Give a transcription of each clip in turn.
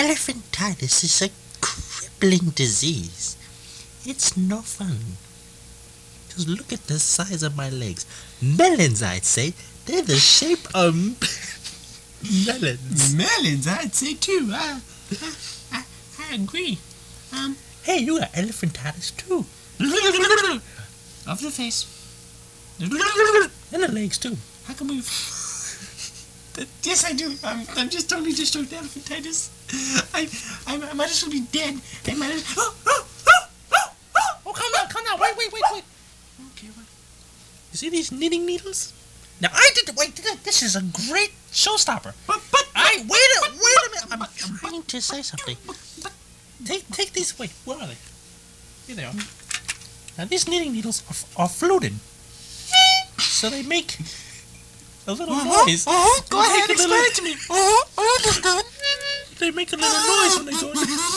Elephantitis is a crippling disease. It's no fun. Just look at the size of my legs. Melons, I'd say. They're the shape of melons. Melons, I'd say too. I agree. Hey, you got elephantitis too. Of the face. And the legs too. How come we... Yes, I do. I'm just totally destroyed with elephantitis. I might as well be dead. I might as... Oh, calm down. Wait. Okay, what? You see these knitting needles? Now, this is a great showstopper. But wait a minute. I'm trying to say something. Take these. Wait, where are they? Here they are. Now, these knitting needles are fluted. So they make a little noise. Go ahead, explain it to me. They make a little noise when they go.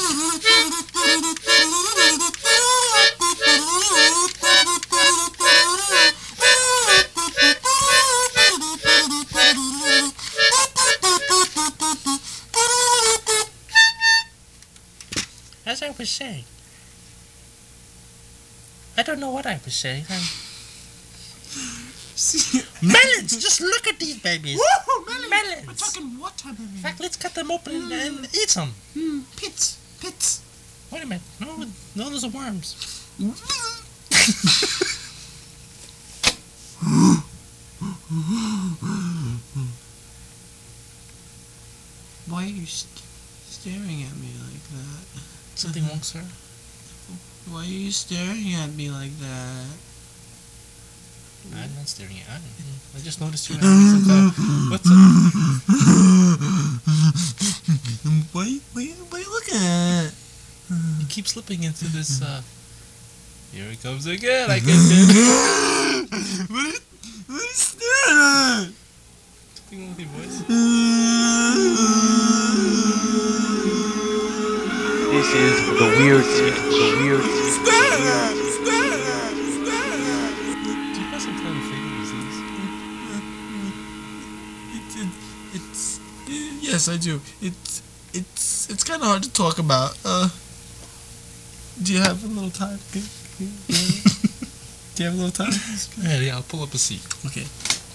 As I was saying, I don't know what I was saying. Melons! Just look at these babies. Woo, Melons. We're talking what type of In fact, let's cut them open and eat some. Pits. Wait a minute. No, those are worms. Why are you staring at me like that? Something wrong, sir? Why are you staring at me like that? I'm not staring at you. I just noticed you having some what's up? What are you looking at? You keep slipping into this, Here it comes again. I can get it. What are you staring at? Something wrong with your voice? This is the weird scene. Do you have some kind of fatal disease? Yes, I do. It's kind of hard to talk about. Do you have a little time? Do you have a little time? Yeah, I'll pull up a seat. Okay.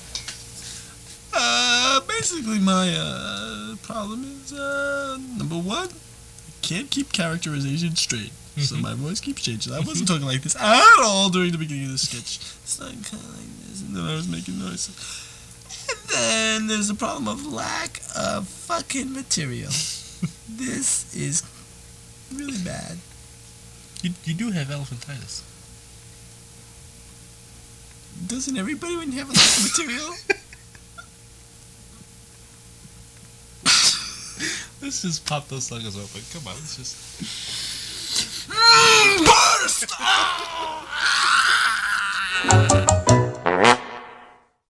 Basically, my problem is number one, I can't keep characterization straight, so my voice keeps changing. I wasn't talking like this at all during the beginning of the sketch. It's not kind of like this, and then I was making noises. And then there's the problem of lack of fucking material. This is really bad. You do have elephantitis. Doesn't everybody when you have a lack of material? Let's just pop those suckers open. Come on, let's just... Burst!